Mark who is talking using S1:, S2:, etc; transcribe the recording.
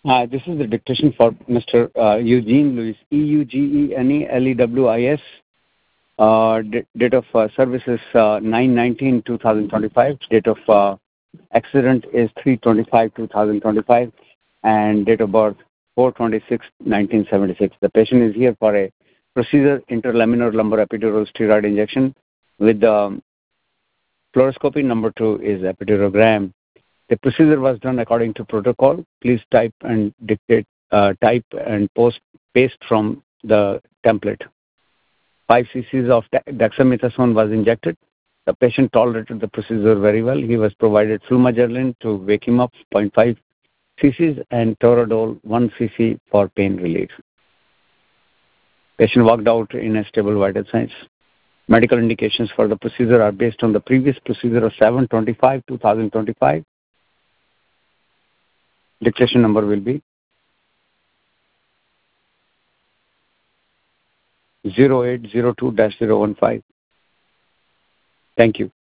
S1: This is the dictation for Mr. Eugene Lewis, Eugenelewis. Date of service is 9/19/2025. Date of accident is 3/25/2025, and date of birth 4/26/1976. The patient is here for a procedure, interlaminar lumbar epidural steroid injection with the fluoroscopy. Number 2 is epidurogram. The procedure was done according to protocol. Please type and paste from the template. 5 cc's of dexamethasone was injected. The patient tolerated the procedure very well. He was provided flumagerlin to wake him up, 0.5 cc's, and toradol, 1 cc for pain relief. Patient walked out in a stable vital signs. Medical indications for the procedure are based on the previous procedure of 7/25/2025. Dictation number will be 0802-015. Thank you.